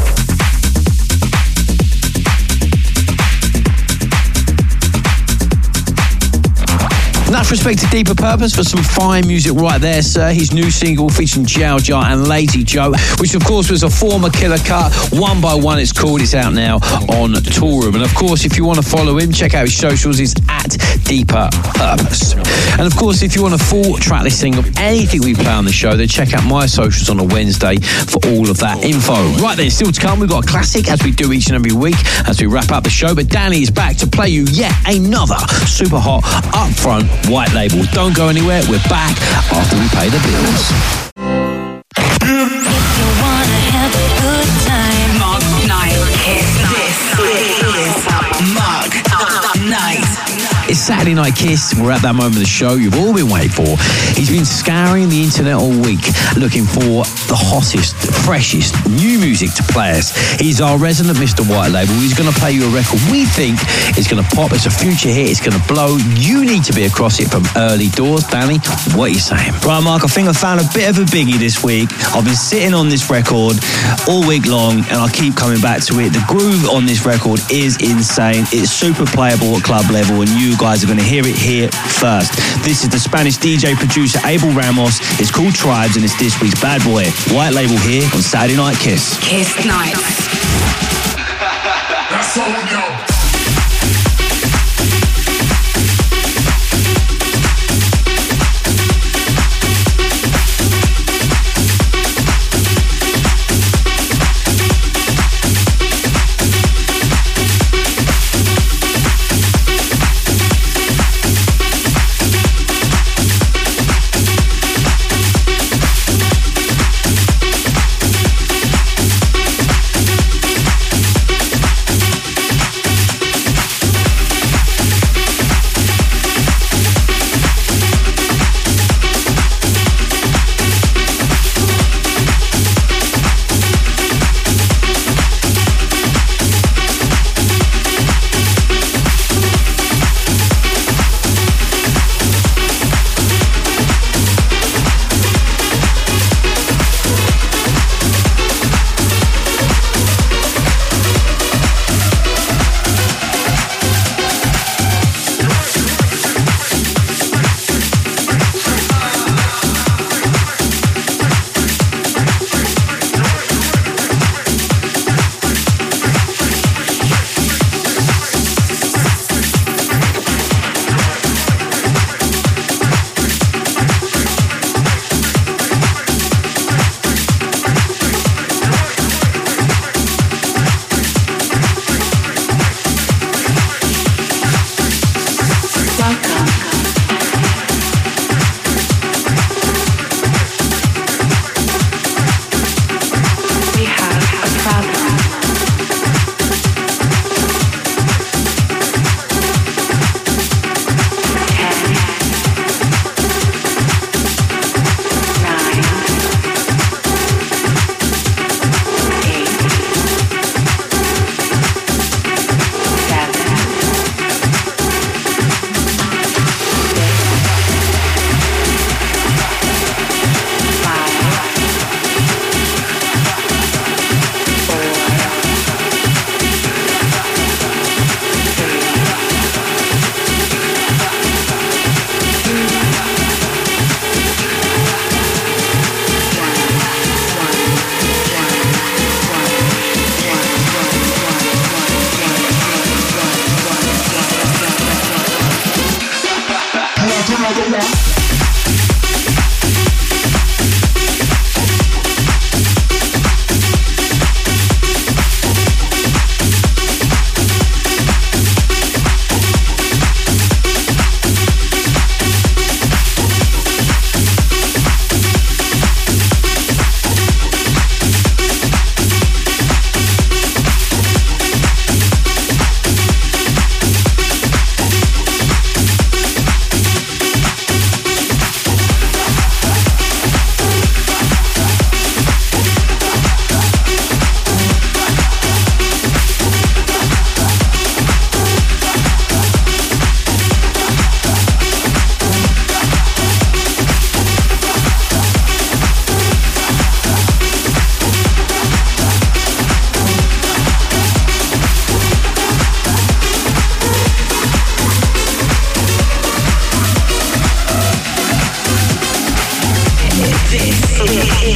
Enough respect to Deeper Purpose for some fine music right there, sir. His new single featuring Jao Jar and Lazy Joe, which of course was a former Killer Cut. One by One it's called. It's out now on Toolroom. And of course, if you want to follow him, check out his socials. It's at Deeper Purpose. And of course, if you want a full track listing of anything we play on the show, then check out my socials on a Wednesday for all of that info. Right then, still to come, we've got a classic as we do each and every week as we wrap up the show. But Danny is back to play you yet another super hot, upfront white label. Don't go anywhere. We're back after we pay the bills. If you wanna have a good time, Mark Knight. This is Mark Knight. It's Saturday Night Kiss. We're at that moment of the show you've all been waiting for. He's been scouring the internet all week looking for the hottest, freshest new music to play us. He's our resident Mr. White Label. He's going to play you a record we think is going to pop. It's a future hit. It's going to blow. You need to be across it from early doors. Danny, what are you saying? Right, Mark, I think I found a bit of a biggie this week. I've been sitting on this record all week long and I keep coming back to it. The groove on this record is insane. It's super playable at club level and you guys are going to hear it here first. This is the Spanish DJ producer Abel Ramos. It's called Tribes and it's this week's Bad Boy. White Label here on Saturday Night Kiss. Kiss Nights. That's all we know.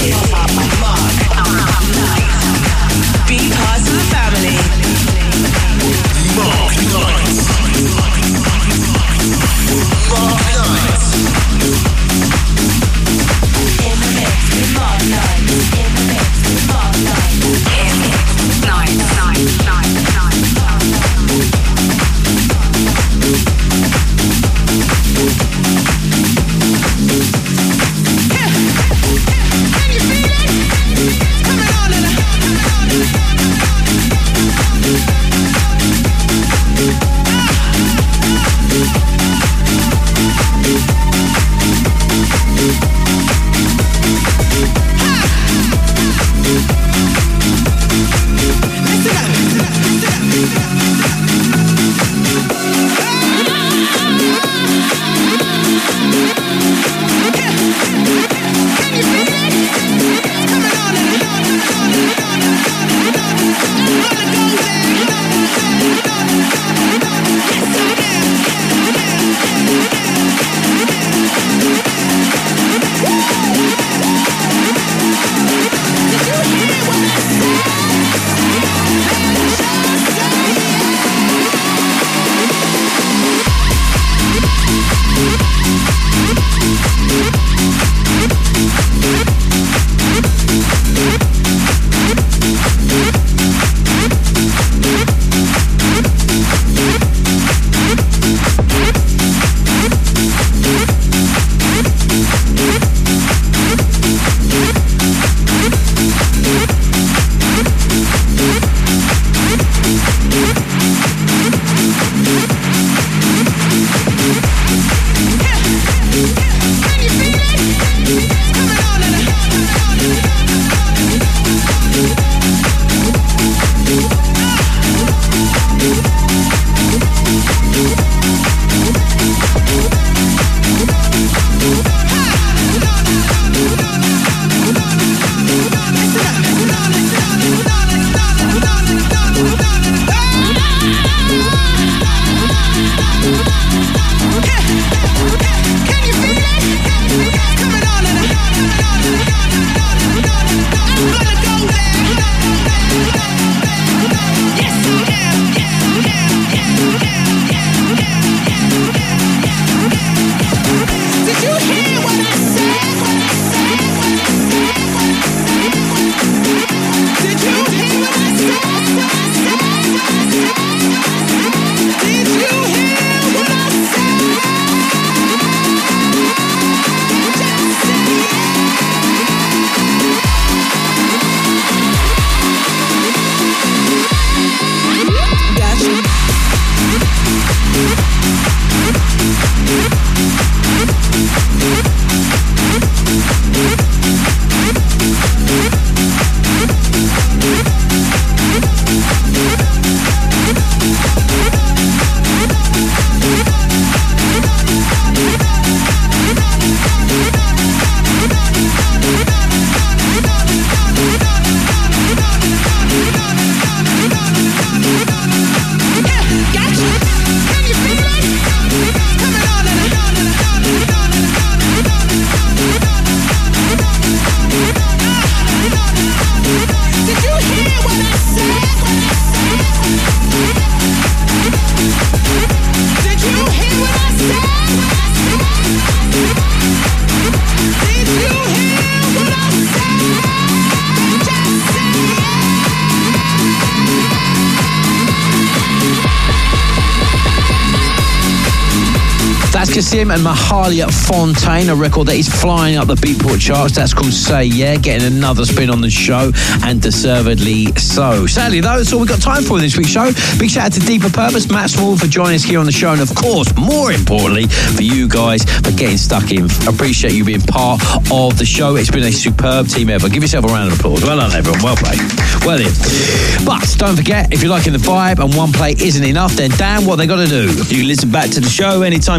Be part of the family. Mark Knight. Mark Knight. In the mix with Mark Knight. In the mix with Mark Knight. In the mix with Knight. Can you feel it? It's coming on and Kassim and Mahalia Fontaine, a record that is flying up the Beatport charts. That's called Say Yeah, getting another spin on the show, and deservedly so. Sadly, though, that's all we've got time for in this week's show. Big shout out to Deeper Purpose, Matt Small, for joining us here on the show, and of course, more importantly, for you guys for getting stuck in. Appreciate you being part of the show. It's been a superb team effort. Give yourself a round of applause. Well done, everyone. Well played. Well in. But don't forget, if you're liking the vibe and one play isn't enough, then damn what they got to do. You can listen back to the show anytime you like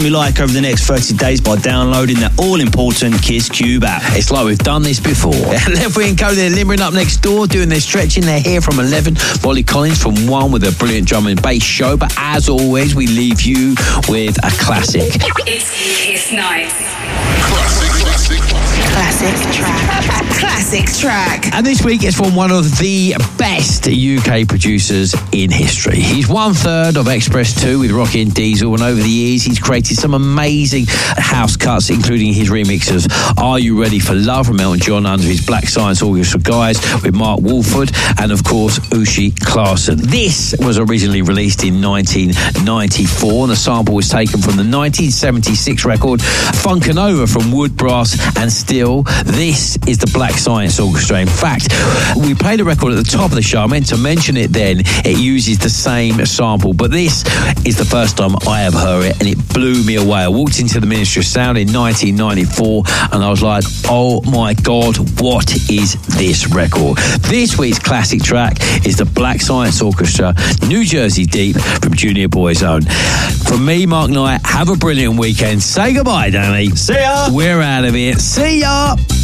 over the next 30 days by downloading that all-important Kiss Cube app. It's like we've done this before. Left Wing Co, they're limbering up next door, doing their stretching. They're here from 11. Molly Collins from 1 with a brilliant drum and bass show. But as always, we leave you with a classic. It's Kiss Night. Classic track. And this week it's from one of the best UK producers in history. He's 1/3 of Express 2 with Rocky and Diesel, and over the years he's created some amazing house cuts, including his remix of Are You Ready for Love from Elton John under his Black Science Orchestra guys with Mark Wolford and of course Ushi Clarson. This was originally released in 1994 and the sample was taken from the 1976 record Funkanova from Wood Brass and Steel. This is the Black Science Orchestra. In fact, we played a record at the top of the show. I meant to mention it then. It uses the same sample, but this is the first time I ever heard it, and it blew me away. I walked into the Ministry of Sound in 1994, and I was like, oh my God, what is this record? This week's classic track is the Black Science Orchestra, New Jersey Deep from Junior Boyzone. From me, Mark Knight, have a brilliant weekend. Say goodbye, Danny. See ya. We're out of here. See ya.